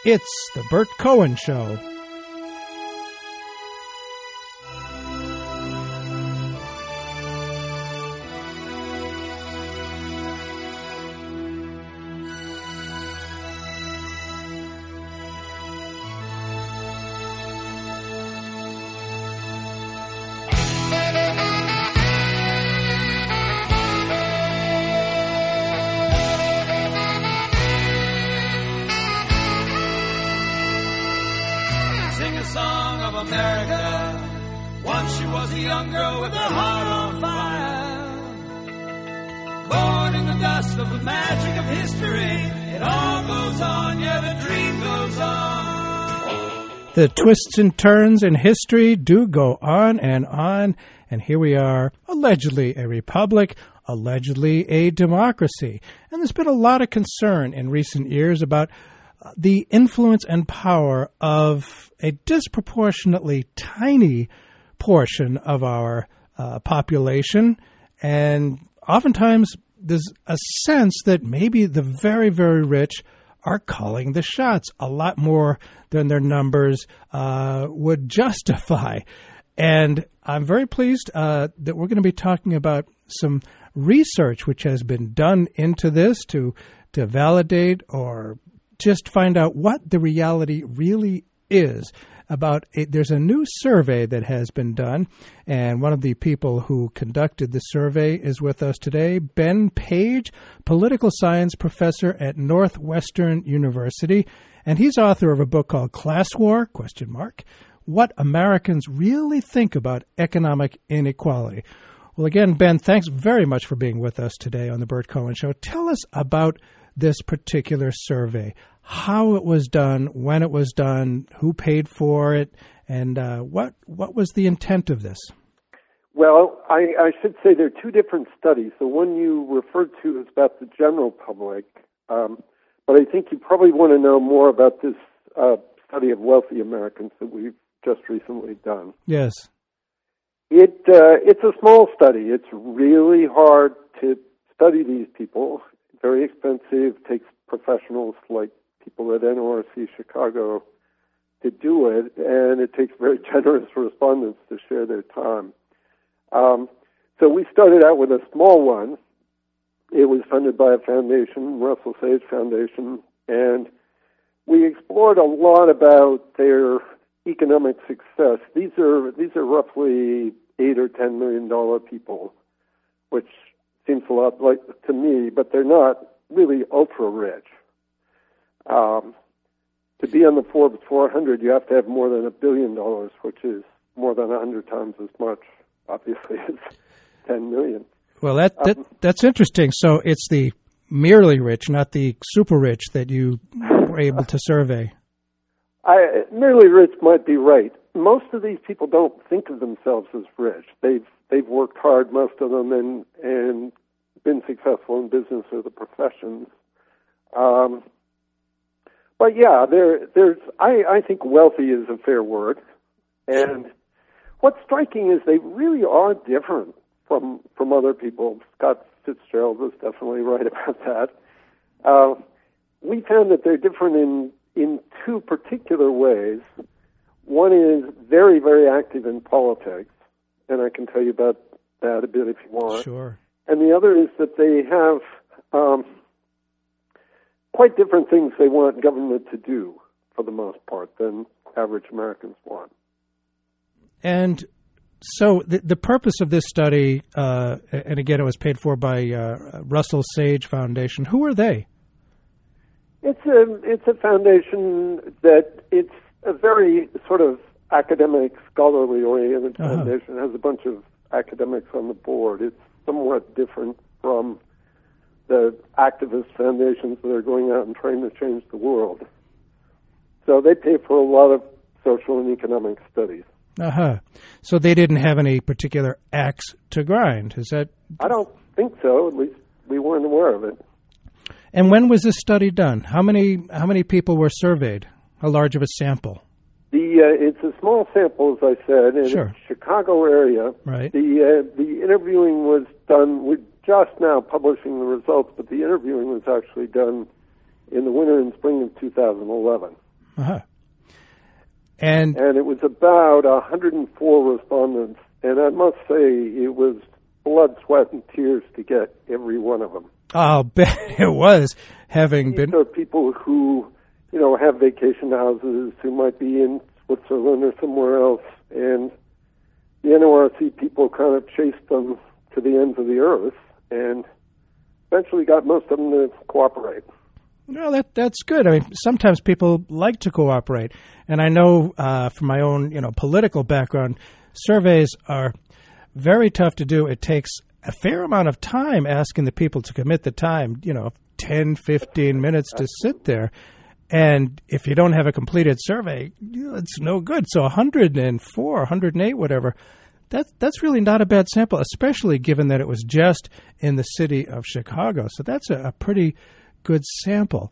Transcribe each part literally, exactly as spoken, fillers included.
It's the Bert Cohen Show. The twists and turns in history do go on and on, and here we are, allegedly a republic, allegedly a democracy. And there's been a lot of concern in recent years about the influence and power of a disproportionately tiny portion of our uh, population, and oftentimes there's a sense that maybe the very, very rich are calling the shots a lot more than their numbers uh, would justify. And I'm very pleased uh, that we're going to be talking about some research which has been done into this to to validate or just find out what the reality really is about it. There's a new survey that has been done, and one of the people who conducted the survey is with us today, Ben Page, political science professor at Northwestern University, and he's author of a book called Class War, question mark, What Americans Really Think About Economic Inequality. Well, again, Ben, thanks very much for being with us today on the Bert Cohen Show. Tell us about this particular survey, how it was done, when it was done, who paid for it, and uh, what what was the intent of this? Well, I, I should say there are two different studies. The one you referred to is about the general public, um, but I think you probably want to know more about this uh, study of wealthy Americans that we've just recently done. Yes. It uh, it's a small study. It's really hard to study these people. Very expensive, takes professionals like people at N O R C Chicago to do it, and it takes very generous respondents to share their time. Um, so we started out with a small one. It was funded by a foundation, Russell Sage Foundation, and we explored a lot about their economic success. These are these are roughly eight or ten million dollar people, which seems a lot like to me, but they're not really ultra rich. Um, to be on the Forbes four hundred, you have to have more than a billion dollars, which is more than a hundred times as much, obviously, as ten million. Well, that, that um, that's interesting. So it's the merely rich, not the super rich, that you were able to survey. I, merely rich might be right. Most of these people don't think of themselves as rich. They've they've worked hard, most of them, and and been successful in business or the professions. Um, but yeah, there there's I, I think wealthy is a fair word. And what's striking is they really are different from from other people. Scott Fitzgerald was definitely right about that. Uh, we found that they're different in in two particular ways. One is very, very active in politics, and I can tell you about that a bit if you want. Sure. And the other is that they have um, quite different things they want government to do, for the most part, than average Americans want. And so the, the purpose of this study, uh, and again, it was paid for by uh, Russell Sage Foundation. Who are they? It's a it's a foundation that it's a very sort of academic, scholarly-oriented uh-huh. foundation. It has a bunch of academics on the board. It's somewhat different from the activist foundations that are going out and trying to change the world. So they pay for a lot of social and economic studies. Uh-huh. So they didn't have any particular axe to grind, is that? I don't think so. At least we weren't aware of it. And when was this study done? How many how many people were surveyed? How large of a sample? The uh, it's a small sample, as I said, in sure. the Chicago area. Right. The uh, the interviewing was done. We're just now publishing the results, but the interviewing was actually done in the winter and spring of two thousand eleven. Uh-huh. And and it was about one hundred four respondents, and I must say it was blood, sweat, and tears to get every one of them. I'll bet it was, having These been... are people who, you know, have vacation houses, who might be in Switzerland or somewhere else, and the N O R C people kind of chased them to the ends of the earth, and eventually got most of them to cooperate. Well, that that's good. I mean, sometimes people like to cooperate, and I know uh, from my own, you know, political background, surveys are very tough to do. It takes a fair amount of time asking the people to commit the time, you know, ten, fifteen minutes to sit there. And if you don't have a completed survey, it's no good. So one hundred four, one hundred eight, whatever, that, that's really not a bad sample, especially given that it was just in the city of Chicago. So that's a, a pretty good sample.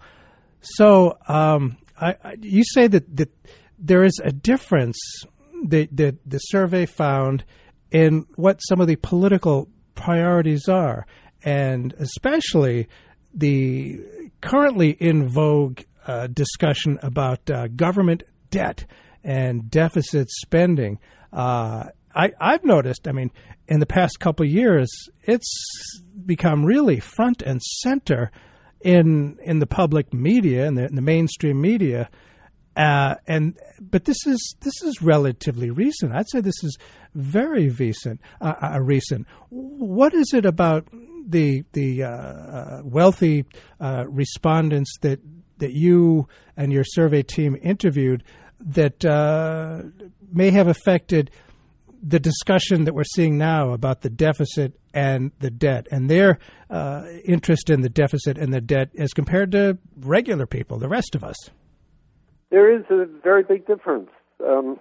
So um, I, I, you say that, that there is a difference that, that the survey found in what some of the political priorities are, and especially the currently in vogue uh, discussion about uh, government debt and deficit spending. Uh, I, I've noticed, I mean, in the past couple of years, it's become really front and center in in the public media and the, in the mainstream media. Uh, and but this is this is relatively recent. I'd say this is very recent. Uh, uh, recent. What is it about the the uh, uh, wealthy uh, respondents that that you and your survey team interviewed that uh, may have affected the discussion that we're seeing now about the deficit and the debt, and their uh, interest in the deficit and the debt as compared to regular people, the rest of us? There is a very big difference. Um,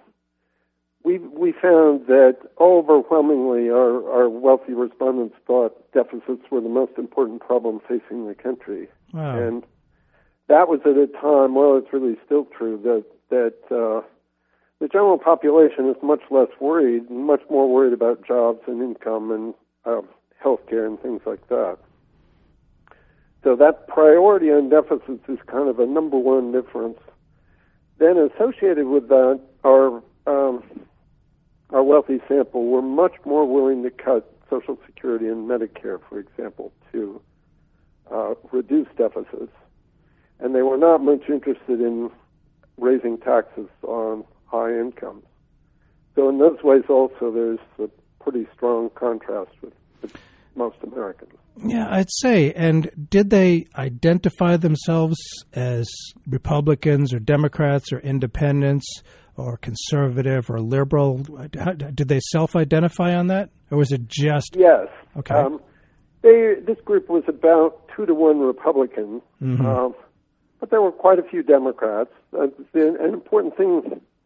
we we found that overwhelmingly our, our wealthy respondents thought deficits were the most important problem facing the country. Wow. And that was at a time, well, it's really still true, that, that uh, the general population is much less worried, much more worried about jobs and income and uh, health care and things like that. So that priority on deficits is kind of a number one difference. Then associated with that, our um, our wealthy sample were much more willing to cut Social Security and Medicare, for example, to uh, reduce deficits. And they were not much interested in raising taxes on high incomes. So in those ways also there's a pretty strong contrast with, with most Americans. Yeah, I'd say. And did they identify themselves as Republicans or Democrats or independents or conservative or liberal? Did they self-identify on that? Or was it just... Yes. Okay. Um, they, this group was about two to one Republican, mm-hmm. um, but there were quite a few Democrats. Uh, the, an important thing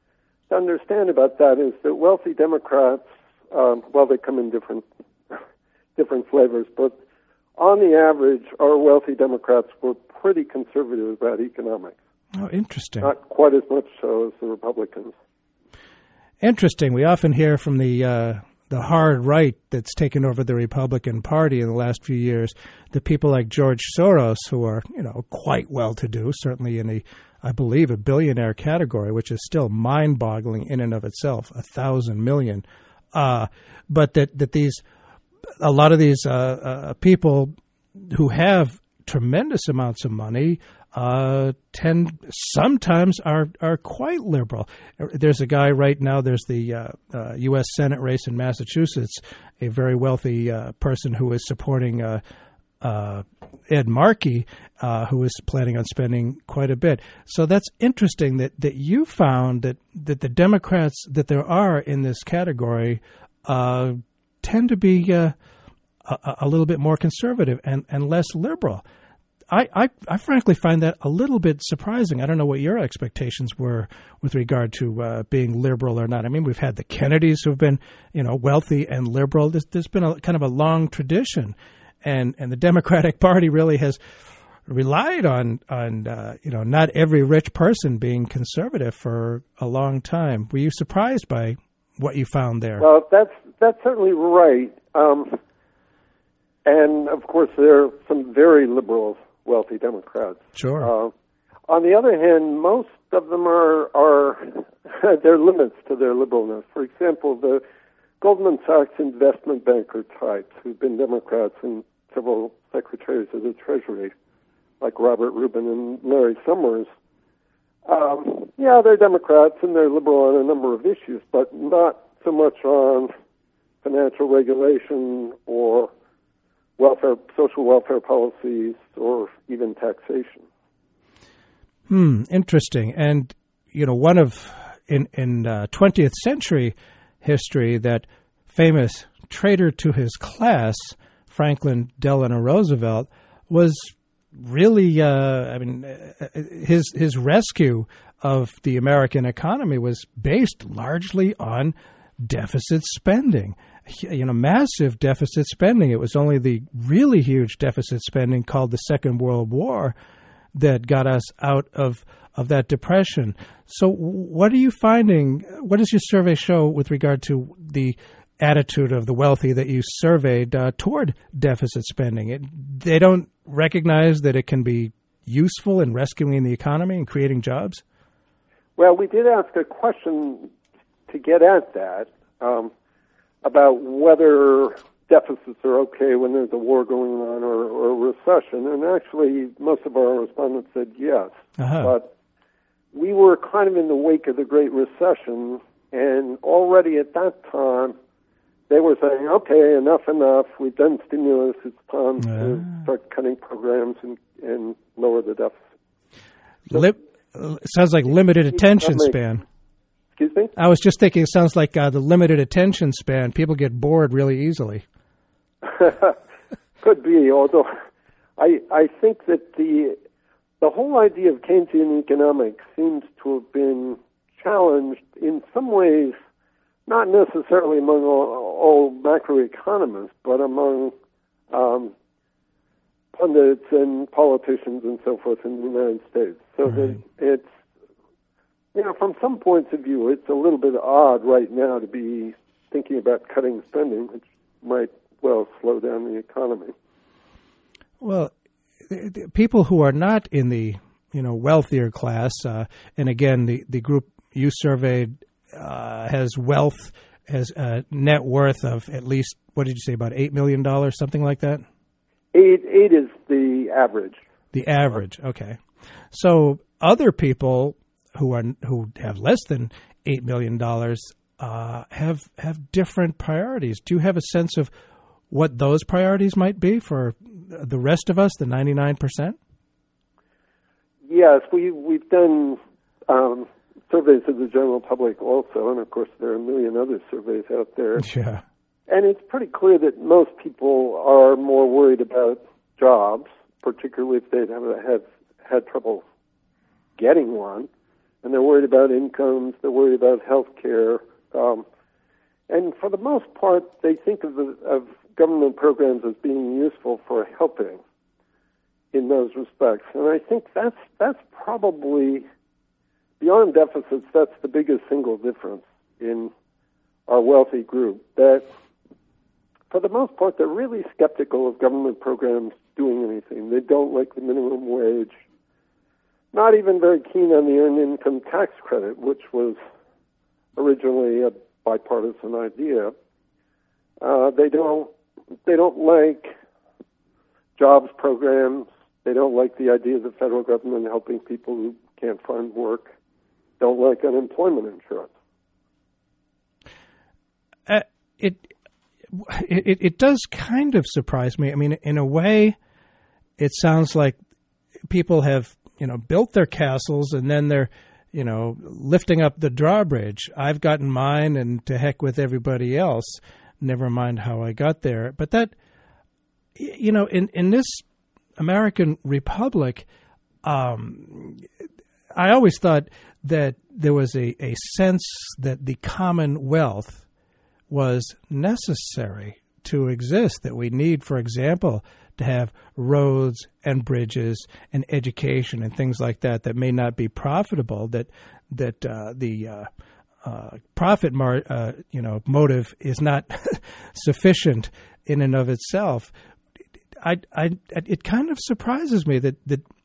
to understand about that is that wealthy Democrats, um, well, they come in different different flavors, but on the average, our wealthy Democrats were pretty conservative about economics. Oh, interesting. Not quite as much so as the Republicans. Interesting. We often hear from the uh, the hard right that's taken over the Republican Party in the last few years, the people like George Soros, who are, you know, quite well-to-do, certainly in a, I believe, a billionaire category, which is still mind-boggling in and of itself, a thousand million. Uh, but that, that these, a lot of these uh, uh, people who have tremendous amounts of money uh, tend sometimes are are quite liberal. There's a guy right now, there's the uh, uh, U S Senate race in Massachusetts, a very wealthy uh, person who is supporting uh, uh, Ed Markey, uh, who is planning on spending quite a bit. So that's interesting that, that you found that, that the Democrats that there are in this category uh, tend to be uh, a, a little bit more conservative and, and less liberal. I, I, I frankly find that a little bit surprising. I don't know what your expectations were with regard to uh, being liberal or not. I mean, we've had the Kennedys who've been, you know, wealthy and liberal. There's, there's been a kind of a long tradition, and, and the Democratic Party really has relied on on uh, you know, not every rich person being conservative for a long time. Were you surprised by what you found there? Well, that's that's certainly right. Um, and of course, there are some very liberal wealthy Democrats. Sure. Uh, On the other hand, most of them are, are there are limits to their liberalness. For example, the Goldman Sachs investment banker types who've been Democrats and several secretaries of the Treasury, like Robert Rubin and Larry Summers, um, yeah, they're Democrats and they're liberal on a number of issues, but not so much on financial regulation or welfare, social welfare policies, or even taxation. Hmm, interesting. And, you know, one of, in, in uh, twentieth century history, that famous traitor to his class, Franklin Delano Roosevelt, was really, uh, I mean, his his rescue of the American economy was based largely on deficit spending. You know, massive deficit spending. It was only the really huge deficit spending called the Second World War that got us out of, of that depression. So what are you finding? What does your survey show with regard to the attitude of the wealthy that you surveyed uh, toward deficit spending? It, they don't recognize that it can be useful in rescuing the economy and creating jobs? Well, we did ask a question to get at that. Um, about whether deficits are okay when there's a war going on or, or a recession. And actually, most of our respondents said yes. Uh-huh. But we were kind of in the wake of the Great Recession, and already at that time, they were saying, okay, enough, enough. We've done stimulus. It's time uh. to start cutting programs and, and lower the deficit. So, Lip, sounds like limited attention span. Excuse me? I was just thinking it sounds like uh, the limited attention span. People get bored really easily. Could be, although I I think that the the whole idea of Keynesian economics seems to have been challenged in some ways, not necessarily among all, all macroeconomists, but among um, pundits and politicians and so forth in the United States. So right. that it's You know, from some points of view, it's a little bit odd right now to be thinking about cutting spending, which might well slow down the economy. Well, the, the people who are not in the, you know, wealthier class, uh, and again, the, the group you surveyed uh, has wealth, has a net worth of at least, what did you say, about eight million dollars, something like that? Eight, eight is the average. The average, okay. So other people who are who have less than eight million dollars uh, have have different priorities. Do you have a sense of what those priorities might be for the rest of us, the ninety-nine percent? Yes, we we've done um, surveys of the general public also, and of course there are a million other surveys out there. Yeah, and it's pretty clear that most people are more worried about jobs, particularly if they have have had trouble getting one. And they're worried about incomes, they're worried about health care. Um, and for the most part, they think of, the, of government programs as being useful for helping in those respects. And I think that's that's probably, beyond deficits, that's the biggest single difference in our wealthy group. That, for the most part, they're really skeptical of government programs doing anything. They don't like the minimum wage. Not even very keen on the earned income tax credit, which was originally a bipartisan idea. Uh, they don't they don't like jobs programs. They don't like the idea of the federal government helping people who can't find work. Don't like unemployment insurance. Uh, it, it it does kind of surprise me. I mean, in a way, it sounds like people have, you know, built their castles and then they're, you know, lifting up the drawbridge. I've gotten mine and to heck with everybody else. Never mind how I got there. But that, you know, in, in this American Republic, um, I always thought that there was a, a sense that the commonwealth was necessary to exist, that we need, for example, to have roads and bridges and education and things like that that may not be profitable, that that uh, the uh, uh, profit mar- uh, you know motive is not sufficient in and of itself. I, I, it kind of surprises me that, that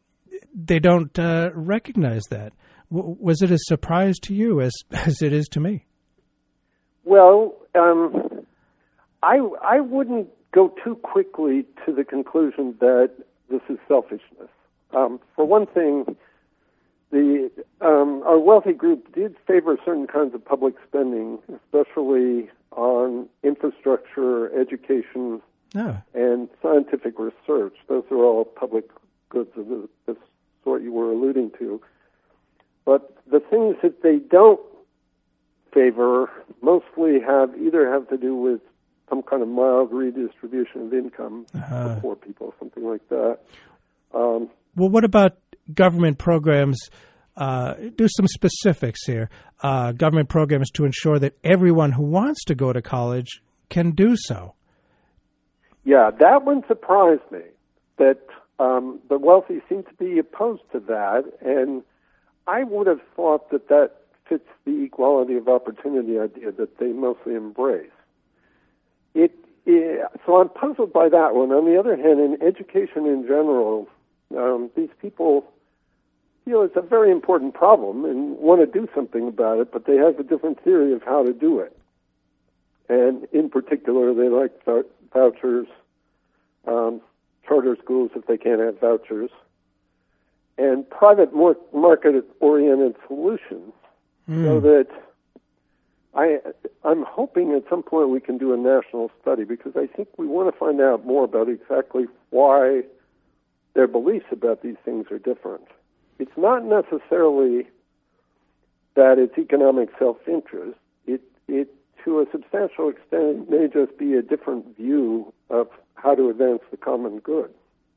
they don't uh, recognize that. W- was it a surprise to you as as it is to me? Well, um, I I wouldn't go too quickly to the conclusion that this is selfishness. Um, for one thing, the um, our wealthy group did favor certain kinds of public spending, especially on infrastructure, education, Oh. and scientific research. Those are all public goods of the, the sort you were alluding to. But the things that they don't favor mostly have either have to do with some kind of mild redistribution of income Uh-huh. for poor people, something like that. Um, Well, what about government programs? Uh, do some specifics here. Uh, government programs to ensure that everyone who wants to go to college can do so. Yeah, that one surprised me, that um, the wealthy seem to be opposed to that, and I would have thought that that fits the equality of opportunity idea that they mostly embrace. It, it so I'm puzzled by that one. On the other hand, in education in general, um, these people feel it's a very important problem and want to do something about it, but they have a different theory of how to do it. And in particular, they like vouchers, um, charter schools if they can't have vouchers, and private more market-oriented solutions. Mm. So that I, I'm hoping at some point we can do a national study, because I think we want to find out more about exactly why their beliefs about these things are different. It's not necessarily that it's economic self-interest. It, it, to a substantial extent, may just be a different view of how to advance the common good.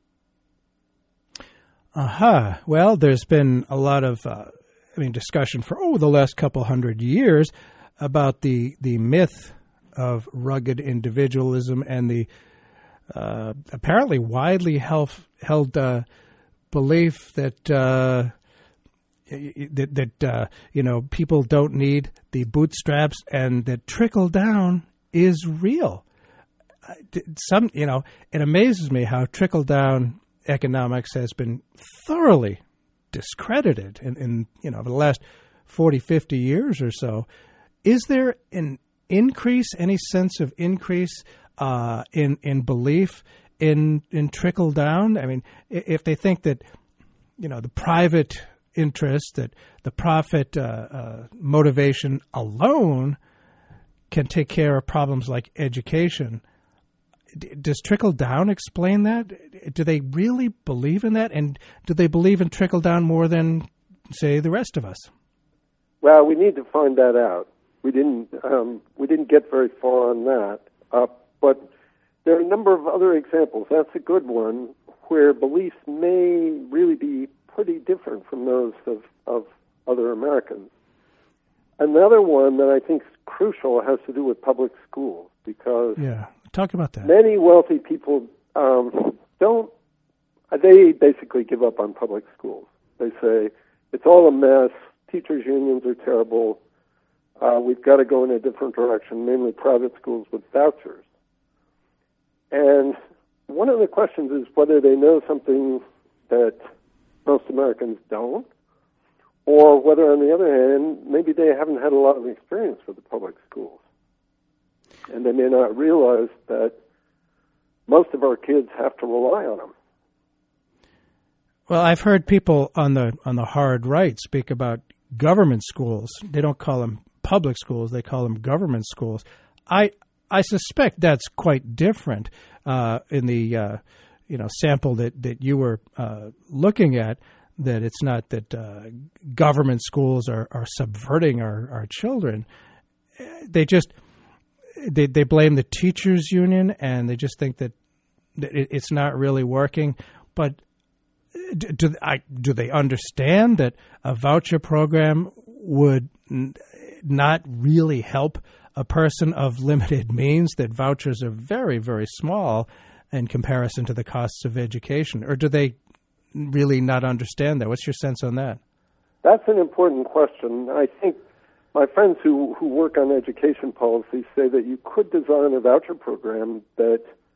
Aha. Uh-huh. Well, there's been a lot of, uh, I mean, discussion for, oh, the last couple hundred years about the, the myth of rugged individualism and the uh, apparently widely held, held uh, belief that uh, that, that uh, you know, people don't need the bootstraps and that trickle down is real. Some, you know, it amazes me how trickle down economics has been thoroughly discredited in, in you know, the last forty, fifty years or so. Is there an increase, any sense of increase uh, in in belief in in trickle down? I mean, if they think that, you know, the private interest, that the profit uh, uh, motivation alone can take care of problems like education, does trickle down explain that? Do they really believe in that? And do they believe in trickle down more than, say, the rest of us? Well, we need to find that out. We didn't um, we didn't get very far on that. Uh, but there are a number of other examples. That's a good one, where beliefs may really be pretty different from those of, of other Americans. Another one that I think is crucial has to do with public schools, because yeah, talk about that. Many wealthy people um, don't, they basically give up on public schools. They say, it's all a mess, teachers' unions are terrible, uh, we've got to go in a different direction, mainly private schools with vouchers. And one of the questions is whether they know something that most Americans don't, or whether, on the other hand, maybe they haven't had a lot of experience with the public schools. And they may not realize that most of our kids have to rely on them. Well, I've heard people on the on the hard right speak about government schools. They don't call them public schools; they call them government schools. I I suspect that's quite different uh, in the uh, you know sample that that you were uh, looking at. That it's not that uh, government schools are, are subverting our, our children. They just they they blame the teachers union, and they just think that, that it, it's not really working. But do, do I do they understand that a voucher program would n- not really help a person of limited means? That vouchers are very, very small in comparison to the costs of education, or do they really not understand that? What's your sense on that? That's an important question. I think my friends who, who work on education policy say that you could design a voucher program that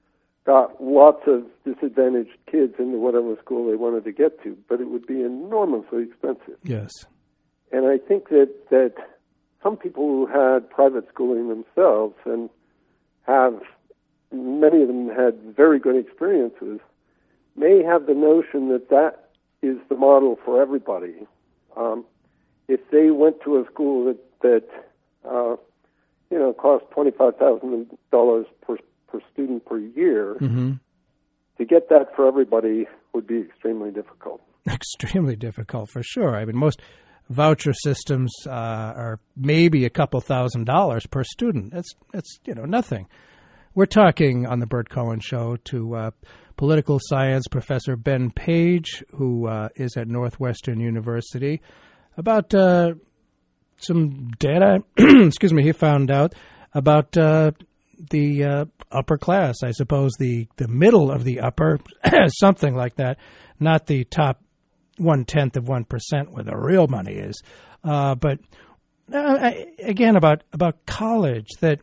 got lots of disadvantaged kids into whatever school they wanted to get to, but it would be enormously expensive. Yes. And I think that, that some people who had private schooling themselves and have, many of them had very good experiences, may have the notion that that is the model for everybody. Um, if they went to a school that, that uh, you know, cost twenty-five thousand dollars per, per student per year, mm-hmm. to get that for everybody would be extremely difficult. Extremely difficult, for sure. I mean, most voucher systems uh, are maybe a couple thousand dollars per student. That's, that's you know, nothing. We're talking on the Bert Cohen Show to uh, political science professor Ben Page, who uh, is at Northwestern University, about uh, some data, excuse me, he found out about uh, the uh, upper class, I suppose the, the middle of the upper, something like that, not the top one-tenth of one percent where the real money is. Uh, but uh, again, about, about college, that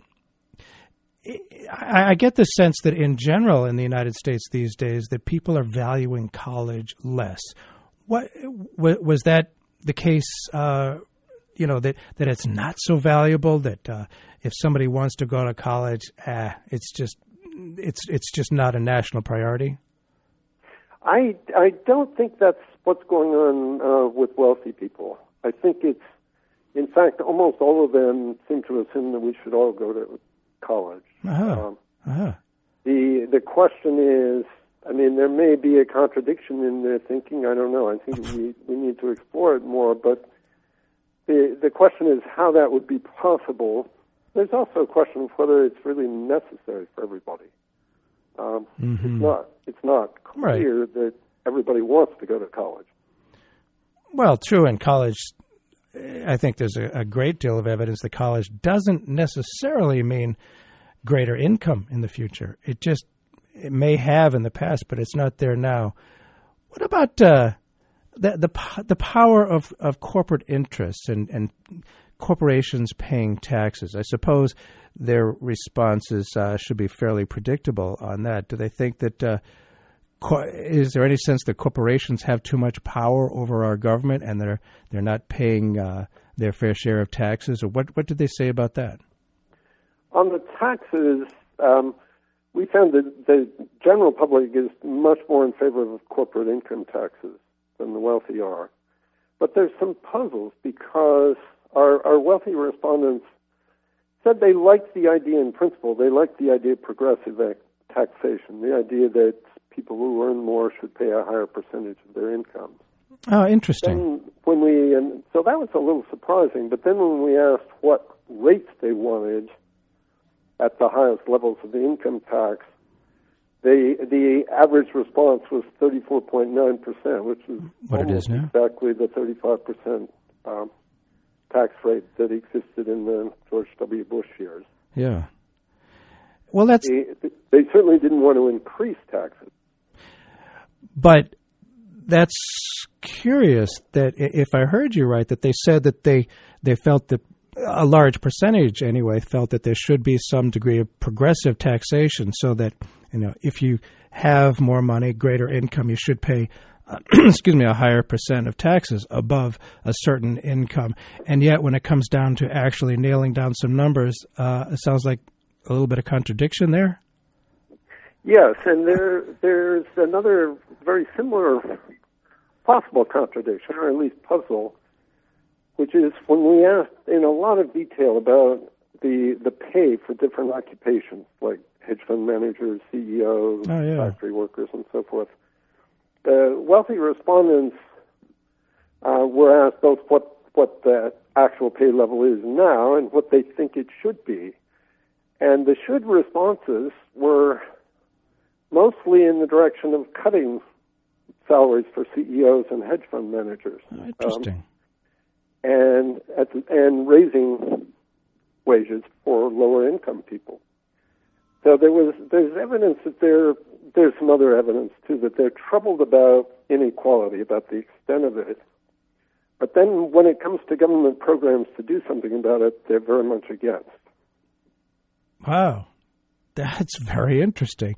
I, I get the sense that in general in the United States these days that people are valuing college less. What was that the case, uh, you know, that, that it's not so valuable, that uh, if somebody wants to go to college, ah, it's just it's it's just not a national priority? I, I don't think that's what's going on uh, with wealthy people. I think it's, in fact, almost all of them seem to assume that we should all go to college. Uh-huh. Um, uh-huh. The the question is, I mean, there may be a contradiction in their thinking. I don't know. I think we we need to explore it more. But the the question is how that would be possible. There's also a question of whether it's really necessary for everybody. Um, mm-hmm. It's not. It's not clear right. that everybody wants to go to college. Well, true. In college, I think there's a, a great deal of evidence that college doesn't necessarily mean greater income in the future. It just it may have in the past, but it's not there now. What about uh, the the the power of, of corporate interests and, and corporations paying taxes? I suppose their responses uh, should be fairly predictable on that. Do they think that uh, co- is there any sense that corporations have too much power over our government and they're they're not paying uh, their fair share of taxes? Or what what did they say about that? On the taxes, um, we found that the general public is much more in favor of corporate income taxes than the wealthy are. But there's some puzzles because our, our wealthy respondents said they liked the idea in principle. They liked the idea of progressive taxation, the idea that people who earn more should pay a higher percentage of their income. Oh, interesting. Then when we, and so that was a little surprising, but then when we asked what rates they wanted at the highest levels of the income tax, they, the average response was thirty-four point nine percent, which is what it is now? Exactly the thirty-five percent um, tax rate that existed in the George W. Bush years. Yeah. Well, that's... They, they certainly didn't want to increase taxes. But that's curious that if I heard you right, that they said that they, they felt that a large percentage anyway felt that there should be some degree of progressive taxation so that, you know, if you have more money, greater income, you should pay Uh, excuse me, a higher percent of taxes above a certain income. And yet when it comes down to actually nailing down some numbers, uh, it sounds like a little bit of contradiction there. Yes, and there there's another very similar possible contradiction, or at least puzzle, which is when we asked in a lot of detail about the the pay for different occupations, like hedge fund managers, C E Os, oh, yeah. factory workers, and so forth. The wealthy respondents uh, were asked both what, what the actual pay level is now and what they think it should be. And the should responses were mostly in the direction of cutting salaries for C E Os and hedge fund managers. Oh, interesting. Um, and, at the, and raising wages for lower income people. So there was there's evidence that there there's some other evidence too that they're troubled about inequality, about the extent of it. But then when it comes to government programs to do something about it, they're very much against. Wow, that's very interesting.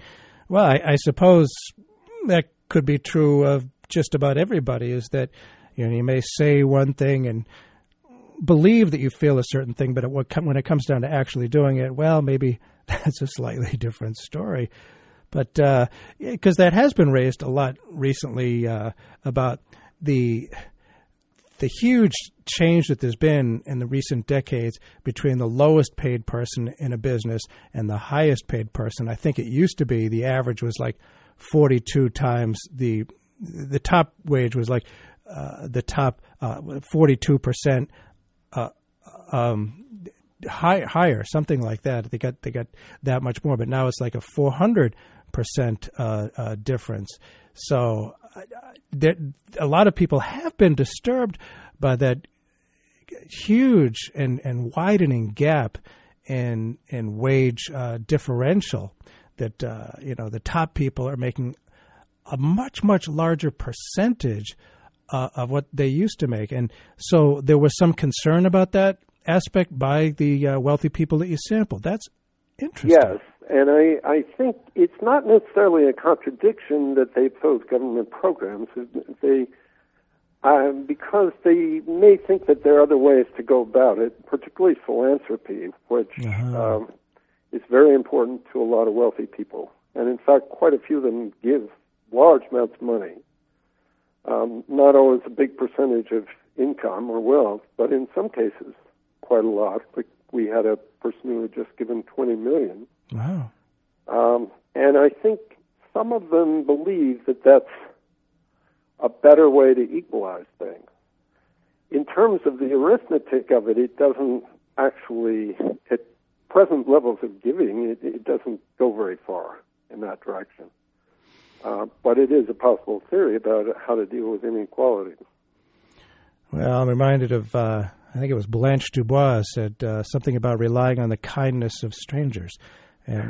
Well, I, I suppose that could be true of just about everybody, is that, you know, you may say one thing and believe that you feel a certain thing, but when it comes down to actually doing it, well, maybe that's a slightly different story. But because uh, that has been raised a lot recently uh, about the the huge change that there's been in the recent decades between the lowest paid person in a business and the highest paid person. I think it used to be the average was like forty-two times the the top wage was like uh, the top uh, forty-two percent uh, um, high, higher, something like that. They got they got that much more, but now it's like a four hundred percent uh, uh, difference. So uh, there, a lot of people have been disturbed by that huge and, and widening gap in in wage uh, differential. That uh, you know the top people are making a much, much larger percentage uh, of what they used to make. And so there was some concern about that aspect by the uh, wealthy people that you sampled. That's interesting. Yes, and I, I think it's not necessarily a contradiction that they oppose government programs. They, um, because they may think that there are other ways to go about it, particularly philanthropy, which uh-huh. um, is very important to a lot of wealthy people. And in fact, quite a few of them give large amounts of money, um, not always a big percentage of income or wealth, but in some cases quite a lot. Like we had a person who had just given twenty million dollars. Wow. Um, and I think some of them believe that that's a better way to equalize things. In terms of the arithmetic of it, it doesn't actually, at present levels of giving, it, it doesn't go very far in that direction. Uh, but it is a possible theory about how to deal with inequality. Well, I'm reminded of, uh, I think it was Blanche Dubois said uh, something about relying on the kindness of strangers. And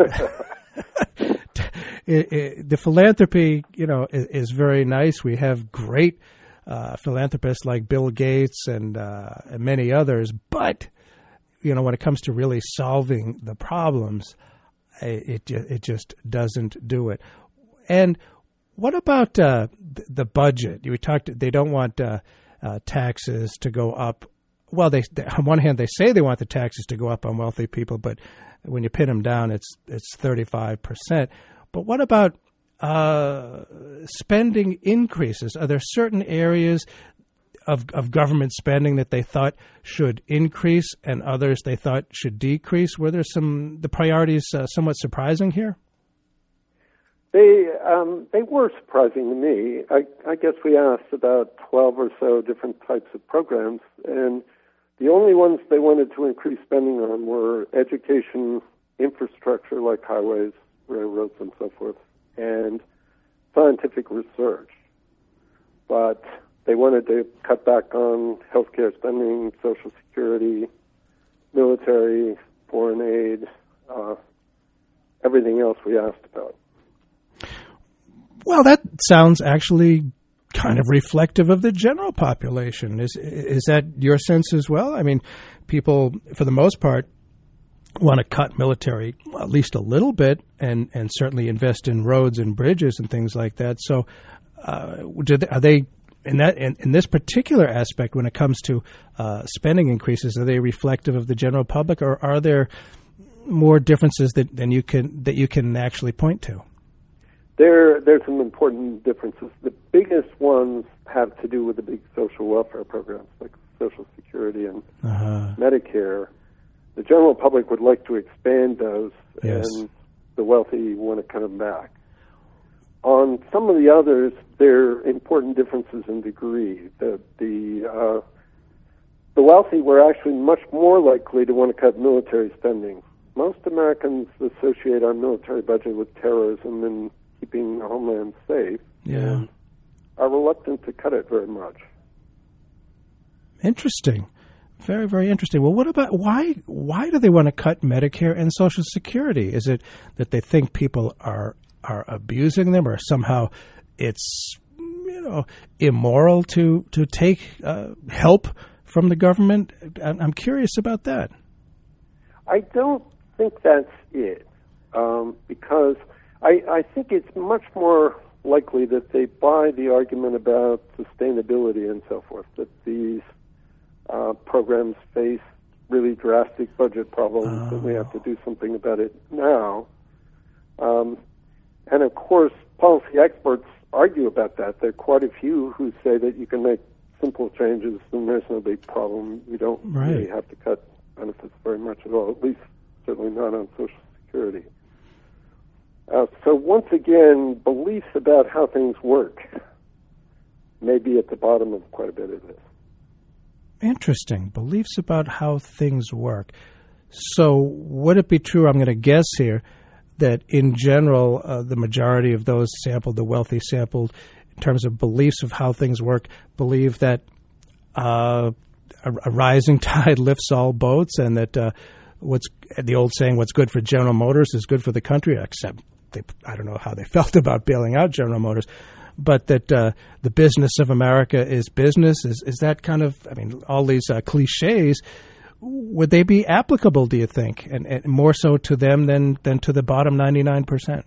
it, it, the philanthropy, you know, is, is very nice. We have great uh, philanthropists like Bill Gates and, uh, and many others. But, you know, when it comes to really solving the problems, it, it, it just doesn't do it. And what about uh, the budget? You talked. They don't want uh, uh, taxes to go up. Well, they, they on one hand they say they want the taxes to go up on wealthy people, but when you pin them down, it's it's thirty-five percent. But what about uh, spending increases? Are there certain areas of of government spending that they thought should increase, and others they thought should decrease? Were there some the priorities uh, somewhat surprising here? They um, they were surprising to me. I, I guess we asked about twelve or so different types of programs, and the only ones they wanted to increase spending on were education, infrastructure like highways, railroads, and so forth, and scientific research. But they wanted to cut back on healthcare spending, Social Security, military, foreign aid, uh, everything else we asked about. Well, that sounds actually kind of reflective of the general population. Is is that your sense as well? I mean, people, for the most part, want to cut military well, at least a little bit, and, and certainly invest in roads and bridges and things like that. So, uh, do they, are they in that in, in this particular aspect when it comes to uh, spending increases? Are they reflective of the general public, or are there more differences that than you can that you can actually point to? There, there's some important differences. The biggest ones have to do with the big social welfare programs like Social Security and uh-huh. Medicare. The general public would like to expand those, yes. and the wealthy want to cut them back. On some of the others, there are important differences in degree. The the uh, the wealthy were actually much more likely to want to cut military spending. Most Americans associate our military budget with terrorism and keeping the homeland safe, yeah. and are reluctant to cut it very much. Interesting. Very, very interesting. Well, what about, why why do they want to cut Medicare and Social Security? Is it that they think people are are abusing them, or somehow it's, you know, immoral to, to take uh, help from the government? I'm curious about that. I don't think that's it, um, because I, I think it's much more likely that they buy the argument about sustainability and so forth, that these uh, programs face really drastic budget problems oh. and we have to do something about it now. Um, and of course, policy experts argue about that. There are quite a few who say that you can make simple changes and there's no big problem. You don't right. really have to cut benefits very much at all, at least certainly not on Social Security. Uh, so once again, beliefs about how things work may be at the bottom of quite a bit of this. Interesting. Beliefs about how things work. So would it be true, I'm going to guess here, that in general, uh, the majority of those sampled, the wealthy sampled, in terms of beliefs of how things work, believe that uh, a, a rising tide lifts all boats, and that uh, what's the old saying, what's good for General Motors is good for the country, except they, I don't know how they felt about bailing out General Motors, but that uh, the business of America is business. Is, is that kind of, I mean, all these uh, cliches, would they be applicable, do you think, and, and more so to them than, than to the bottom ninety-nine percent?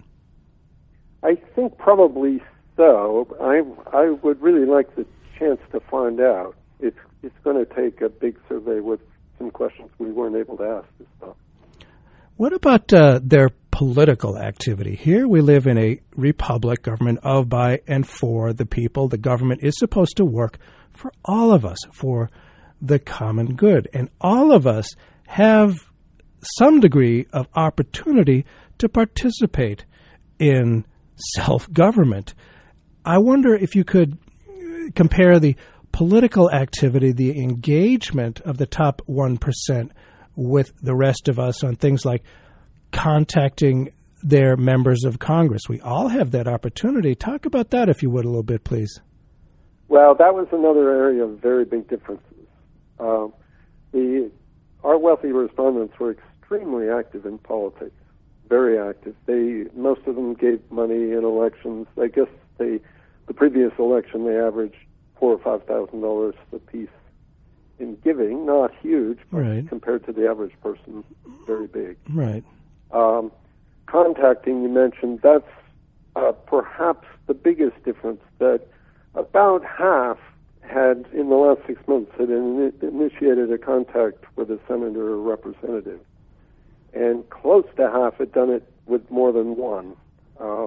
I think probably so. I I would really like the chance to find out. It's, it's going to take a big survey with some questions we weren't able to ask this stuff. What about uh, their political activity? Here we live in a republic, government of, by, and for the people. The government is supposed to work for all of us, for the common good. And all of us have some degree of opportunity to participate in self-government. I wonder if you could compare the political activity, the engagement of the top one percent with the rest of us on things like contacting their members of Congress. We all have that opportunity. Talk about that, if you would, a little bit, please. Well, that was another area of very big differences. Uh, the our wealthy respondents were extremely active in politics, very active. They most of them gave money in elections. I guess they the previous election they averaged four or five thousand dollars a piece in giving, not huge, but right. compared to the average person, very big. Right. Um, contacting, you mentioned, that's uh, perhaps the biggest difference, that about half had, in the last six months, had in, initiated a contact with a senator or representative. And close to half had done it with more than one. Uh,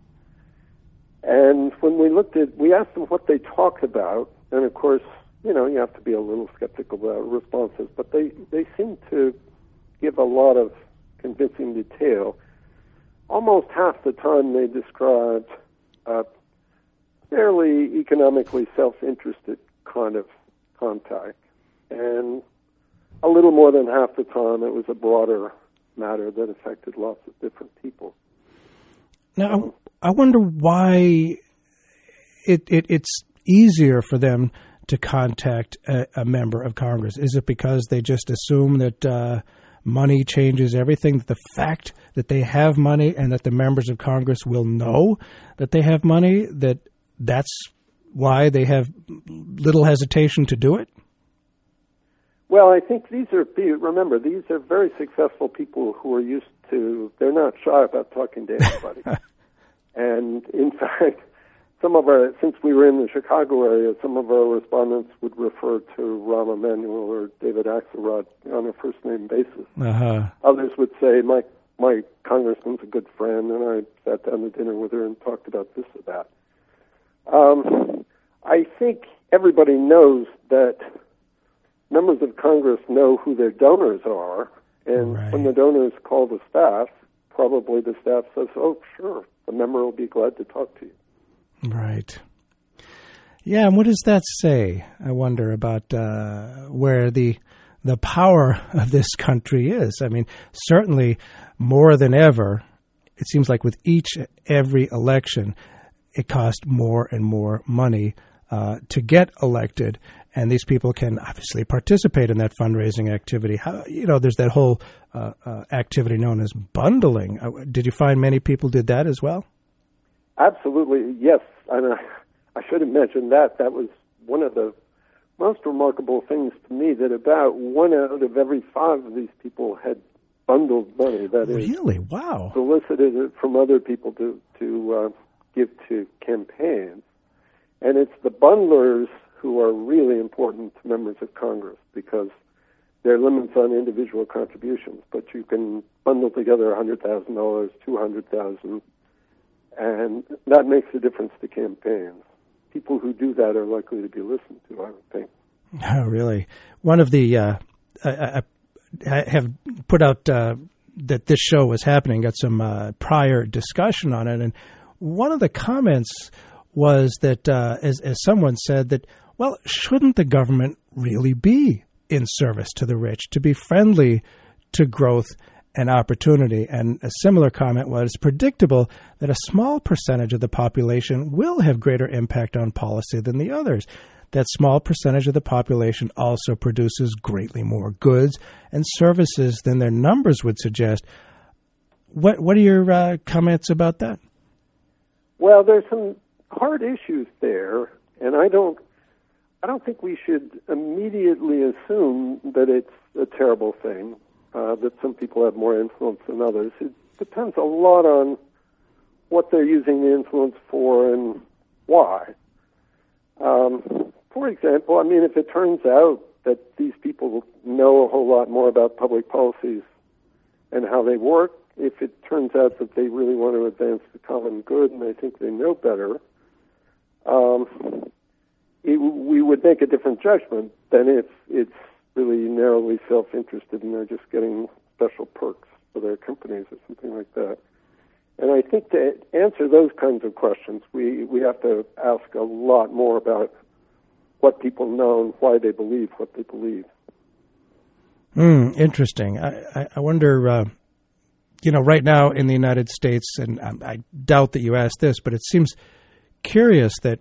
and when we looked at, we asked them what they talked about, and of course, you know, you have to be a little skeptical about responses, but they, they seem to give a lot of convincing detail. Almost half the time they described a fairly economically self-interested kind of contact. And a little more than half the time it was a broader matter that affected lots of different people. Now, um, I wonder why it, it it's easier for them to contact a, a member of Congress. Is it because they just assume that uh, money changes everything, that the fact that they have money and that the members of Congress will know that they have money, that that's why they have little hesitation to do it? Well, I think these are, remember, these are very successful people who are used to, they're not shy about talking to anybody. And in fact, some of our, since we were in the Chicago area, some of our respondents would refer to Rahm Emanuel or David Axelrod on a first-name basis. Uh-huh. Others would say, my my congressman's a good friend, and I sat down to dinner with her and talked about this or that. Um, I think everybody knows that members of Congress know who their donors are, and right. when the donors call the staff, probably the staff says, oh, sure, the member will be glad to talk to you. Right. Yeah, and what does that say, I wonder, about uh, where the the power of this country is? I mean, certainly more than ever, it seems like with each every election, it costs more and more money uh, to get elected, and these people can obviously participate in that fundraising activity. How, you know, there's that whole uh, uh, activity known as bundling. Uh, did you find many people did that as well? Absolutely, yes. And I, I should have mentioned that. That was one of the most remarkable things to me, that about one out of every five of these people had bundled money. That is, really? Wow. solicited it from other people to to uh, give to campaigns, and it's the bundlers who are really important to members of Congress because there are limits on individual contributions, but you can bundle together one hundred thousand dollars, two hundred thousand dollars, and that makes a difference to campaigns. People who do that are likely to be listened to, I would think. Oh, really? One of the, uh, I, I have put out uh, that this show was happening, got some uh, prior discussion on it, and one of the comments was that, uh, as, as someone said, that, well, shouldn't the government really be in service to the rich, to be friendly to growth and opportunity? And a similar comment was predictable that a small percentage of the population will have greater impact on policy than the others. That small percentage of the population also produces greatly more goods and services than their numbers would suggest. What what are your uh, comments about that? Well, there's some hard issues there, and I don't I don't think we should immediately assume that it's a terrible thing, uh, that some people have more influence than others. It depends a lot on what they're using the influence for and why. Um, for example, I mean, if it turns out that these people know a whole lot more about public policies and how they work, if it turns out that they really want to advance the common good and they think they know better, um, it, we would make a different judgment than if it's really narrowly self-interested and they're just getting special perks for their companies or something like that. And I think to answer those kinds of questions, we, we have to ask a lot more about what people know and why they believe what they believe. Mm, interesting. I, I, I wonder, uh, you know, right now in the United States, and I, I doubt that you asked this, but it seems curious that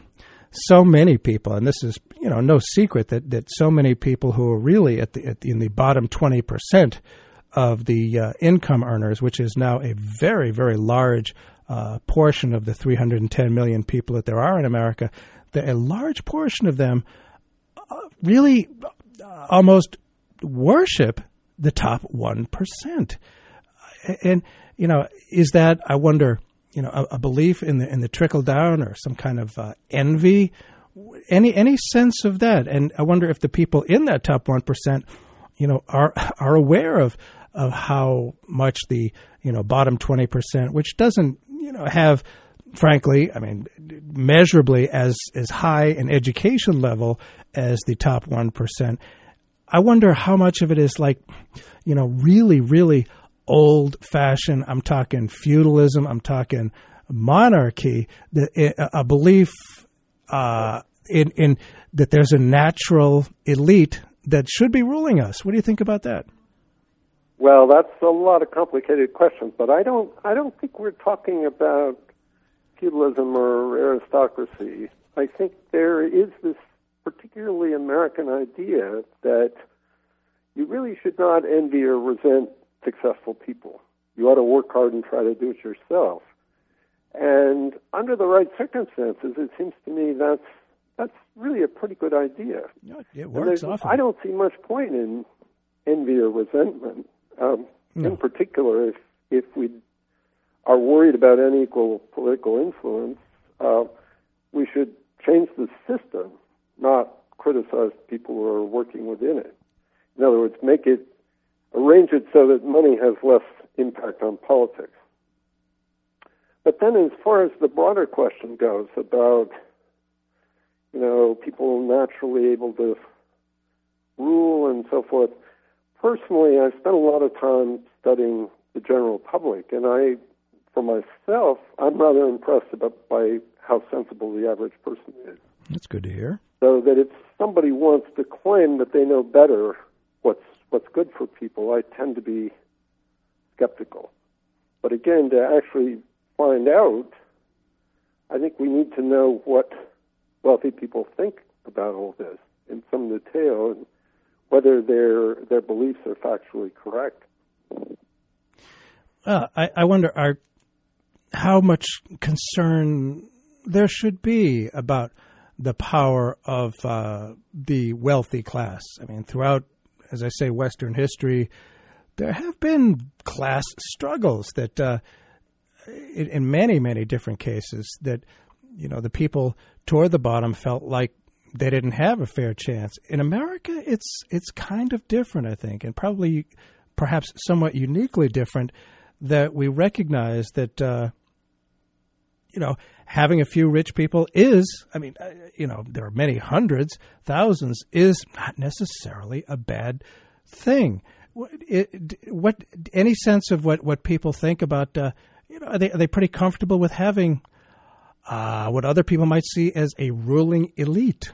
so many people, and this is, you know, no secret, that, that so many people who are really at the, at the in the bottom twenty percent of the uh, income earners, which is now a very, very large uh, portion of the three hundred ten million people that there are in America, that a large portion of them uh, really uh, almost worship the top one percent. And, you know, is that, I wonder, you know, a, a belief in the in the trickle down or some kind of uh, envy, any any sense of that? And I wonder if the people in that top one percent, you know, are are aware of of how much the, you know, bottom twenty percent, which doesn't, you know, have, frankly, I mean, measurably as, as high an education level as the top one percent. I wonder how much of it is like, you know, really, really old-fashioned. I'm talking feudalism. I'm talking monarchy. The, a belief uh, in, in that there's a natural elite that should be ruling us. What do you think about that? Well, that's a lot of complicated questions, but I don't I don't think we're talking about feudalism or aristocracy. I think there is this particularly American idea that you really should not envy or resent successful people. You ought to work hard and try to do it yourself. And under the right circumstances, it seems to me that's that's really a pretty good idea. No, it works often. I don't see much point in envy or resentment. Um, no. In particular, if if we are worried about unequal political influence, uh, we should change the system, not criticize people who are working within it. In other words, make it, arrange it so that money has less impact on politics. But then as far as the broader question goes about, you know, people naturally able to rule and so forth, personally, I spent a lot of time studying the general public, and I, for myself, I'm rather impressed about by how sensible the average person is. That's good to hear. So that if somebody wants to claim that they know better what's what's good for people, I tend to be skeptical. But again, to actually find out, I think we need to know what wealthy people think about all this in some detail, and whether their their beliefs are factually correct. Uh, I, I wonder are, how much concern there should be about the power of uh, the wealthy class. I mean, throughout, as I say, Western history, there have been class struggles that, uh, in, in many, many different cases, that, you know, the people toward the bottom felt like they didn't have a fair chance. In America, it's it's kind of different, I think, and probably perhaps somewhat uniquely different, that we recognize that, uh, you know, having a few rich people is, I mean, uh, you know, there are many hundreds, thousands, is not necessarily a bad thing. What, it, what any sense of what, what people think about, uh, you know, are they, are they pretty comfortable with having uh, what other people might see as a ruling elite?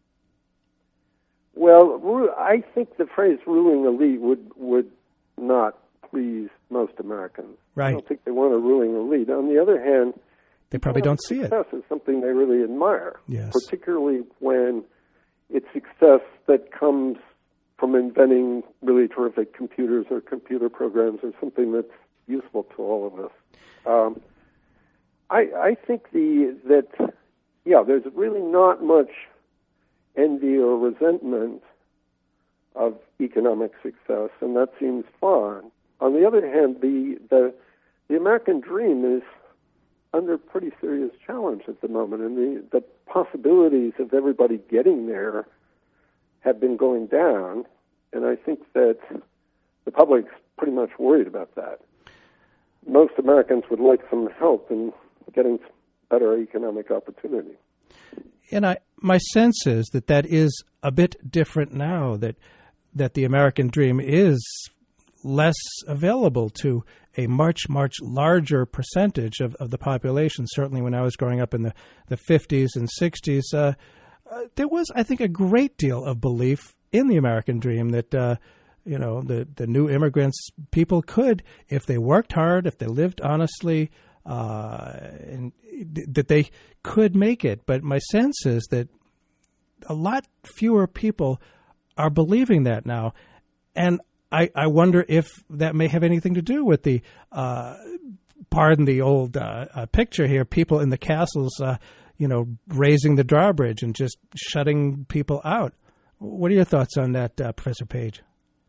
Well, I think the phrase ruling elite would, would not please most Americans. Right. I don't think they want a ruling elite. On the other hand, they probably don't see it. Success is something they really admire, yes. particularly when it's success that comes from inventing really terrific computers or computer programs or something that's useful to all of us. Um, I, I think the that, yeah, there's really not much envy or resentment of economic success, and that seems fine. On the other hand, the the, the American dream is under pretty serious challenge at the moment, and the, the possibilities of everybody getting there have been going down, and I think that the public's pretty much worried about that. Most Americans would like some help in getting better economic opportunity. And I, my sense is that that is a bit different now, that that the American dream is less available to a much, much larger percentage of, of the population. Certainly when I was growing up in the, the fifties and sixties, uh, uh, there was, I think, a great deal of belief in the American dream that, uh, you know, the, the new immigrants, people could, if they worked hard, if they lived honestly, uh, and th- that they could make it. But my sense is that a lot fewer people are believing that now. And I, I wonder if that may have anything to do with the, uh, pardon the old uh, uh, picture here, people in the castles, uh, you know, raising the drawbridge and just shutting people out. What are your thoughts on that, uh, Professor Page?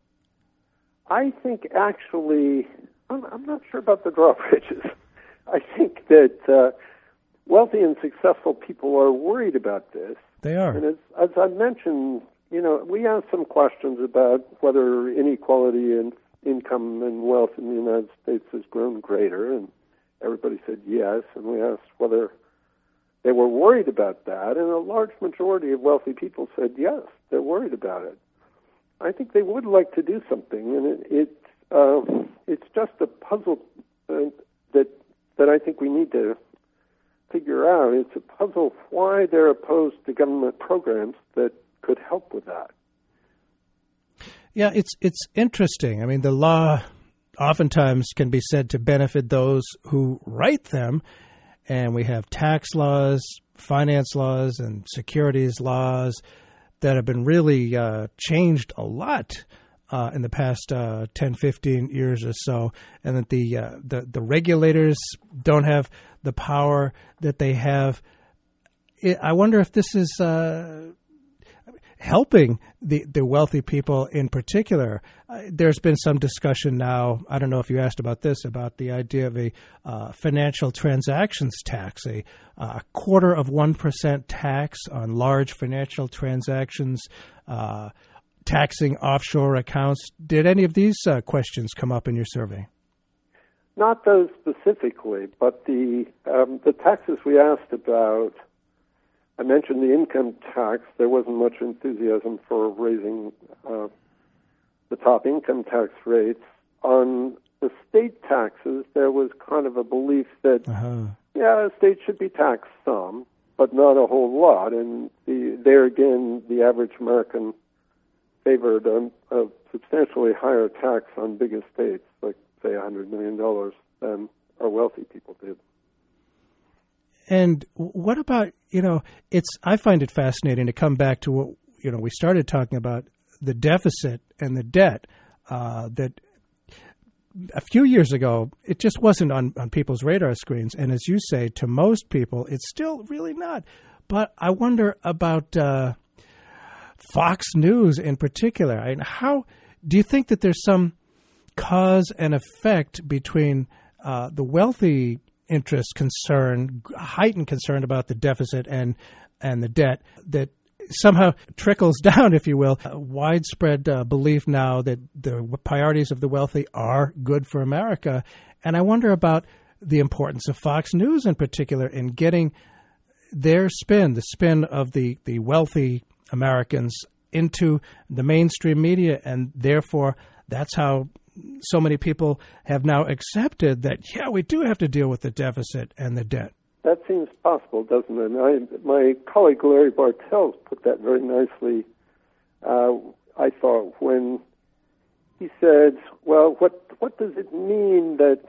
I think actually, I'm, I'm not sure about the drawbridges. I think that uh, wealthy and successful people are worried about this. They are. And as, as I mentioned, you know, we have some questions about whether inequality in income and wealth in the United States has grown greater, and everybody said yes, and we asked whether they were worried about that, and a large majority of wealthy people said yes, they're worried about it. I think they would like to do something, and it, it uh, it's just a puzzle uh, that that I think we need to figure out. It's a puzzle why they're opposed to government programs that could help with that. Yeah, it's it's interesting. I mean, the law oftentimes can be said to benefit those who write them, and we have tax laws, finance laws, and securities laws that have been really uh, changed a lot uh, in the past uh, ten, fifteen years or so, and that the, uh, the the regulators don't have the power that they have. I wonder if this is uh, helping the, the wealthy people in particular. Uh, there's been some discussion now, I don't know if you asked about this, about the idea of a uh, financial transactions tax, a uh, quarter of one percent tax on large financial transactions, uh, taxing offshore accounts. Did any of these uh, questions come up in your survey? Not those specifically, but the um, the taxes we asked about, I mentioned the income tax. There wasn't much enthusiasm for raising uh, the top income tax rates. On the state taxes, there was kind of a belief that, uh-huh. yeah, states should be taxed some, but not a whole lot. And the, there again, the average American favored a, a substantially higher tax on big estates, like, say, one hundred million dollars, than our wealthy people did. And what about, you know, it's, I find it fascinating to come back to what, you know, we started talking about the deficit and the debt, uh, that a few years ago, it just wasn't on, on people's radar screens. And as you say, to most people, it's still really not. But I wonder about uh, Fox News in particular. I mean, how do you think that there's some cause and effect between uh, the wealthy interest concern, heightened concern about the deficit and and the debt that somehow trickles down, if you will, a widespread uh, belief now that the priorities of the wealthy are good for America. And I wonder about the importance of Fox News in particular in getting their spin, the spin of the, the wealthy Americans into the mainstream media. And therefore, that's how so many people have now accepted that, yeah, we do have to deal with the deficit and the debt. That seems possible, doesn't it? I, my colleague Larry Bartels put that very nicely, uh, I thought, when he said, well, what what does it mean that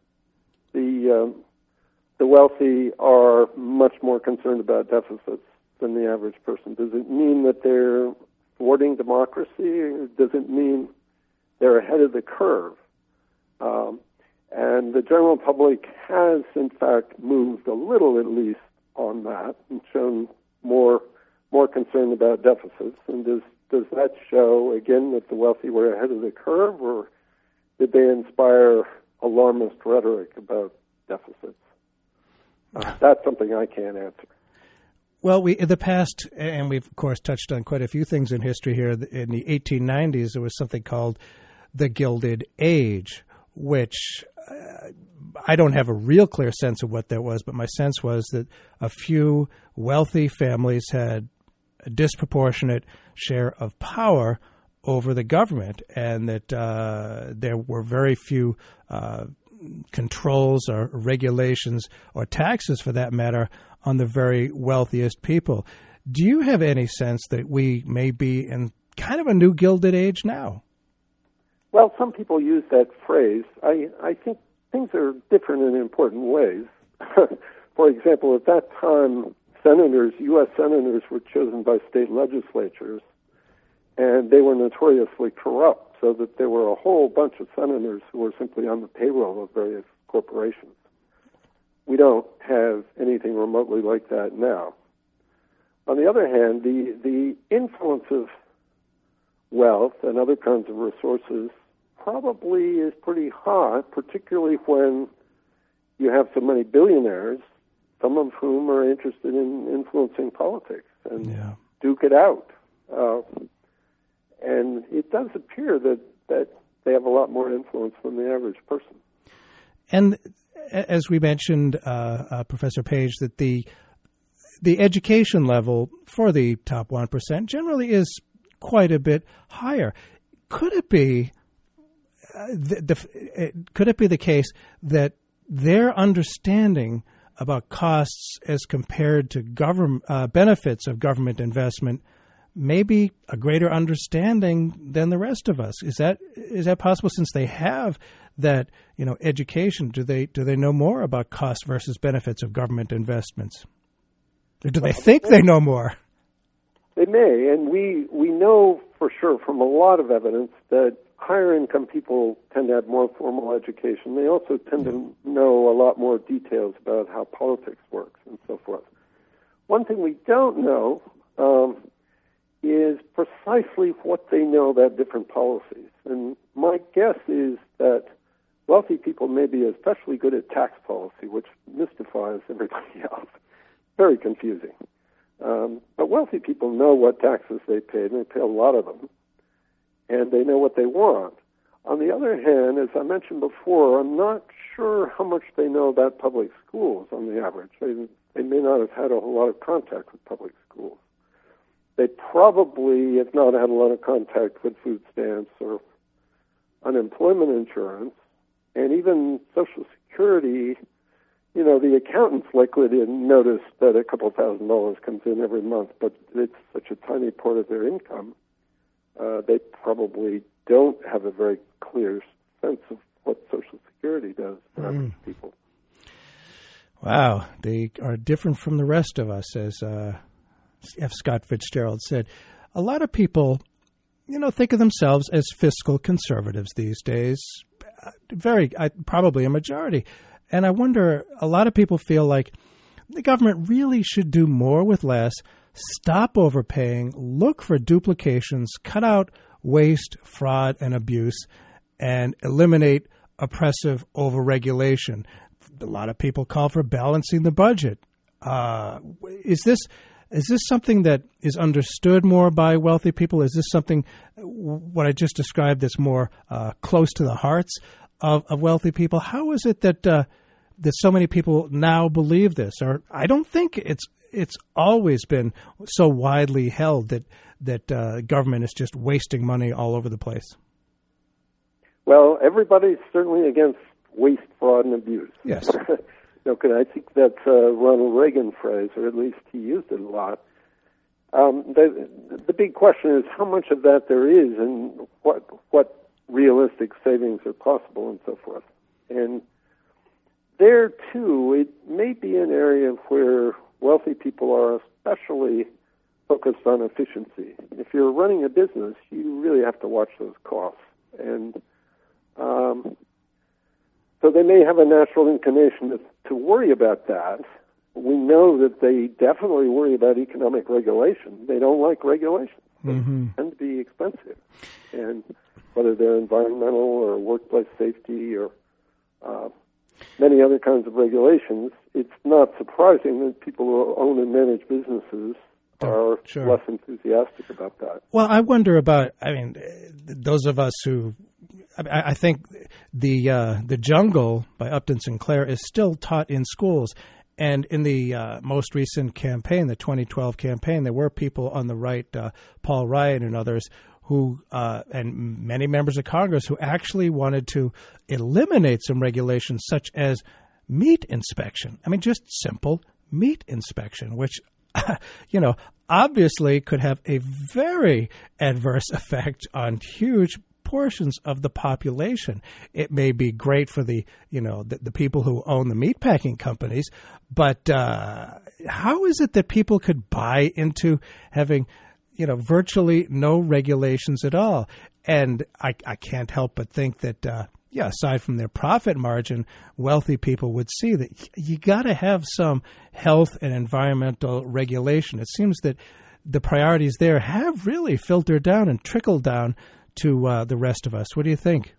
the um, the wealthy are much more concerned about deficits than the average person? Does it mean that they're thwarting democracy, or does it mean they're ahead of the curve? Um, and the general public has, in fact, moved a little, at least, on that and shown more more concern about deficits. And does does that show, again, that the wealthy were ahead of the curve, or did they inspire alarmist rhetoric about deficits? Uh, that's something I can't answer. Well, we in the past, and we've, of course, touched on quite a few things in history here. In the eighteen nineties, there was something called the Gilded Age, which uh, I don't have a real clear sense of what that was, but my sense was that a few wealthy families had a disproportionate share of power over the government, and that uh, there were very few uh, controls or regulations or taxes, for that matter, on the very wealthiest people. Do you have any sense that we may be in kind of a new Gilded Age now? Well, some people use that phrase. I, I think things are different in important ways. For example, at that time, senators, U S senators, were chosen by state legislatures, and they were notoriously corrupt, so that there were a whole bunch of senators who were simply on the payroll of various corporations. We don't have anything remotely like that now. On the other hand, the, the influence of wealth and other kinds of resources probably is pretty high, particularly when you have so many billionaires, some of whom are interested in influencing politics and yeah. duke it out. Uh, and it does appear that, that they have a lot more influence than the average person. And as we mentioned, uh, uh, Professor Page, that the the education level for the top one percent generally is quite a bit higher. Could it be uh, the, the, could it be the case that their understanding about costs as compared to government uh, benefits of government investment may be a greater understanding than the rest of us? Is that is that possible? Since they have that, you know, education, do they do they know more about cost versus benefits of government investments? Or do they think they know more? They may, and we, we know for sure from a lot of evidence that higher income people tend to have more formal education. They also tend to know a lot more details about how politics works and so forth. One thing we don't know um, is precisely what they know about different policies. And my guess is that wealthy people may be especially good at tax policy, which mystifies everybody else. Very confusing. Um, but wealthy people know what taxes they pay, and they pay a lot of them, and they know what they want. On the other hand, as I mentioned before, I'm not sure how much they know about public schools on the average. They, they may not have had a whole lot of contact with public schools. They probably have not had a lot of contact with food stamps or unemployment insurance, and even Social Security. You know, the accountant's likely to notice that a couple thousand dollars comes in every month, but it's such a tiny part of their income, uh, they probably don't have a very clear sense of what Social Security does for mm. average people. Wow, they are different from the rest of us, as uh, F. Scott Fitzgerald said. A lot of people, you know, think of themselves as fiscal conservatives these days. Very, uh, probably a majority. And I wonder, a lot of people feel like the government really should do more with less, stop overpaying, look for duplications, cut out waste, fraud, and abuse, and eliminate oppressive overregulation. A lot of people call for balancing the budget. Uh, is this is this something that is understood more by wealthy people? Is this something, what I just described, that's more uh, close to the hearts of, of wealthy people? How is it that uh, that so many people now believe this? Or I don't think it's it's always been so widely held that that uh, government is just wasting money all over the place. Well, everybody's certainly against waste, fraud, and abuse. Yes. No, I think that's a Ronald Reagan phrase, or at least he used it a lot. Um, the, the big question is how much of that there is and what what realistic savings are possible and so forth. And there, too, it may be an area where wealthy people are especially focused on efficiency. If you're running a business, you really have to watch those costs. And um, so they may have a natural inclination to, to worry about that. We know that they definitely worry about economic regulation. They don't like regulations. They mm-hmm. tend to be expensive. And whether they're environmental or workplace safety or uh, many other kinds of regulations, it's not surprising that people who own and manage businesses are sure. less enthusiastic about that. Well, I wonder about, I mean, those of us who, I, I think the uh, the Jungle by Upton Sinclair is still taught in schools. And in the uh, most recent campaign, the twenty twelve campaign, there were people on the right, uh, Paul Ryan and others, who uh, and many members of Congress who actually wanted to eliminate some regulations such as meat inspection. I mean, just simple meat inspection, which, you know, obviously could have a very adverse effect on huge portions of the population. It may be great for the, you know, the, the people who own the meatpacking companies, but uh, how is it that people could buy into having, you know, virtually no regulations at all? And I, I can't help but think that, uh, yeah, aside from their profit margin, wealthy people would see that you got to have some health and environmental regulation. It seems that the priorities there have really filtered down and trickled down to uh, the rest of us. What do you think?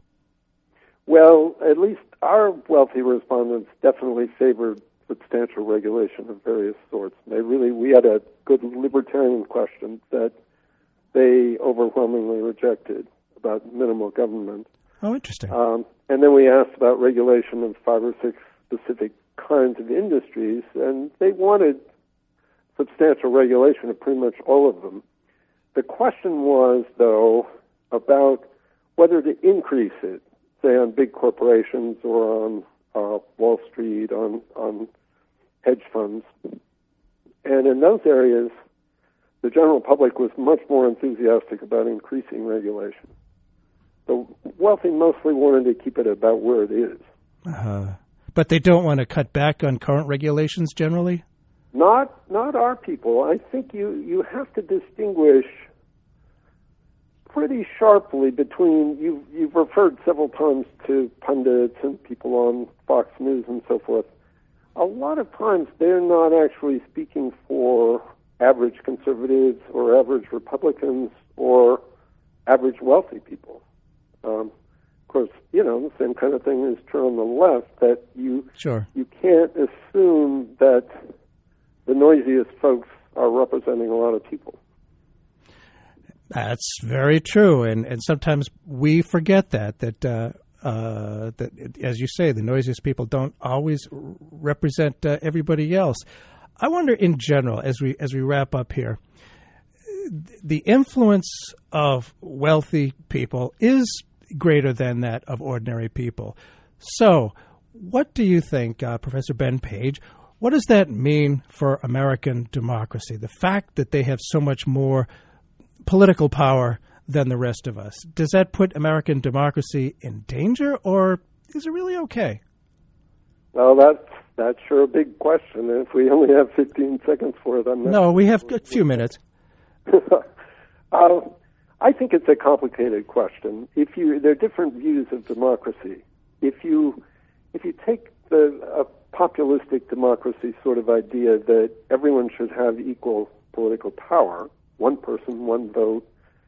Well, at least our wealthy respondents definitely favored substantial regulation of various sorts. They really, we had a good libertarian question that they overwhelmingly rejected about minimal government. Oh, interesting. Um, and then we asked about regulation of five or six specific kinds of industries, and they wanted substantial regulation of pretty much all of them. The question was, though, about whether to increase it, say on big corporations or on uh, Wall Street, on, on hedge funds. And in those areas, the general public was much more enthusiastic about increasing regulation. The wealthy mostly wanted to keep it about where it is. Uh, but they don't want to cut back on current regulations generally? Not not our people. I think you, you have to distinguish pretty sharply between, you've, you've referred several times to pundits and people on Fox News and so forth. A lot of times they're not actually speaking for average conservatives or average Republicans or average wealthy people. Um, of course, you know, the same kind of thing is true on the left, that you sure. you can't assume that the noisiest folks are representing a lot of people. That's very true, and and sometimes we forget that that uh, uh, that as you say, the noisiest people don't always represent uh, everybody else. I wonder, in general, as we as we wrap up here, the influence of wealthy people is greater than that of ordinary people. So, what do you think, uh, Professor Ben Page? What does that mean for American democracy? The fact that they have so much more political power than the rest of us. Does that put American democracy in danger, or is it really okay? Well, that's that's sure a big question. And if we only have fifteen seconds for it, I'm not. No, we have a few minutes. uh, I think it's a complicated question. If you, there are different views of democracy. If you, if you take the a populistic democracy sort of idea that everyone should have equal political power, one person, one vote,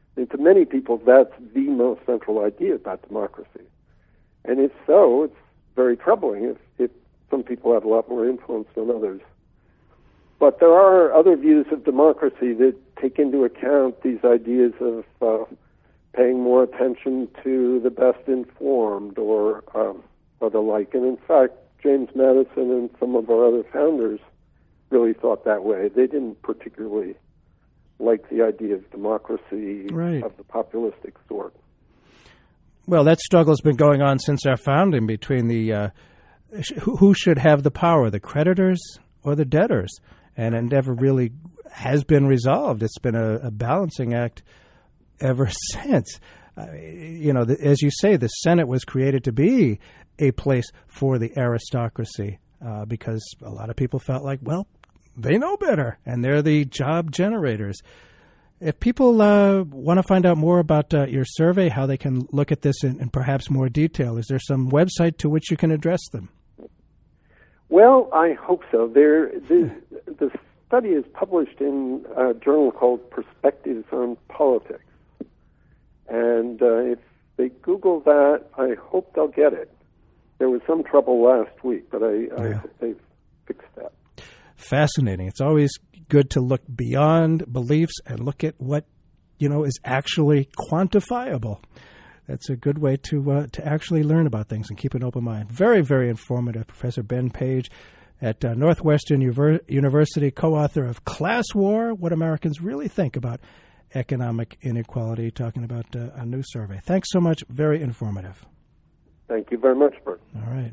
And to many people, that's the most central idea about democracy. And if so, it's very troubling if, if some people have a lot more influence than others. But there are other views of democracy that take into account these ideas of uh, paying more attention to the best informed or, um, or the like. And in fact, James Madison and some of our other founders really thought that way. They didn't particularly like the idea of democracy right. of the populistic sort. Well, that struggle's been going on since our founding between the uh, who should have the power, the creditors or the debtors. And it never really has been resolved. It's been a, a balancing act ever since. Uh, you know, the, as you say, the Senate was created to be a place for the aristocracy uh, because a lot of people felt like, well, they know better, and they're the job generators. If people uh, want to find out more about uh, your survey, how they can look at this in, in perhaps more detail, is there some website to which you can address them? Well, I hope so. There, the, the study is published in a journal called Perspectives on Politics. And uh, if they Google that, I hope they'll get it. There was some trouble last week, but I, I yeah. hope they've fixed that. Fascinating. It's always good to look beyond beliefs and look at what, you know, is actually quantifiable. That's a good way to uh, to actually learn about things and keep an open mind. Very, very informative. Professor Ben Page at uh, Northwestern Uver- University, co-author of Class War, What Americans Really Think About Economic Inequality, talking about uh, a new survey. Thanks so much. Very informative. Thank you very much, Bert. All right.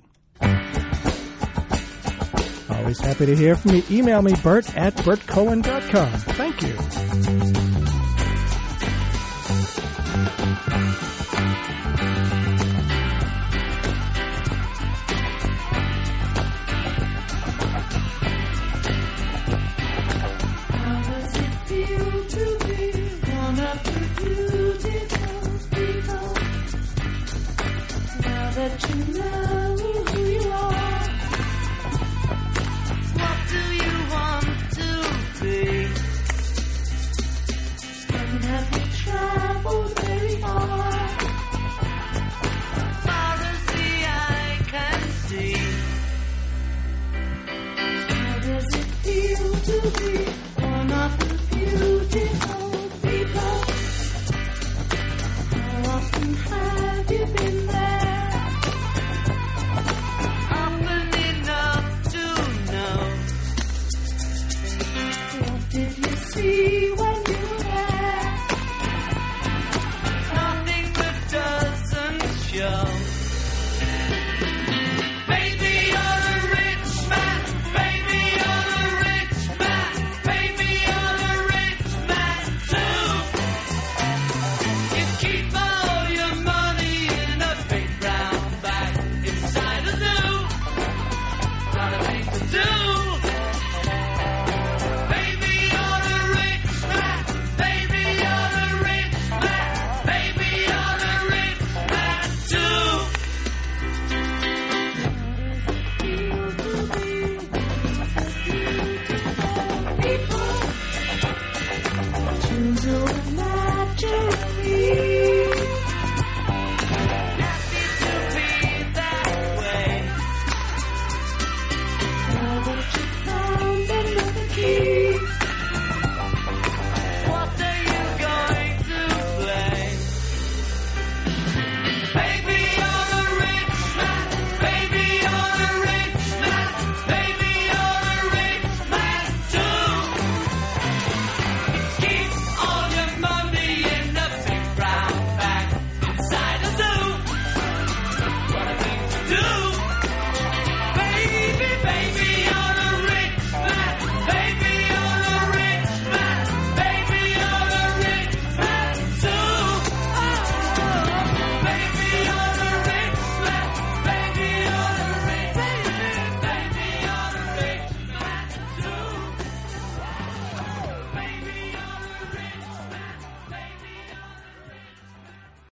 Always happy to hear from you. Email me, Bert at bert cohen dot com. Thank you. That you know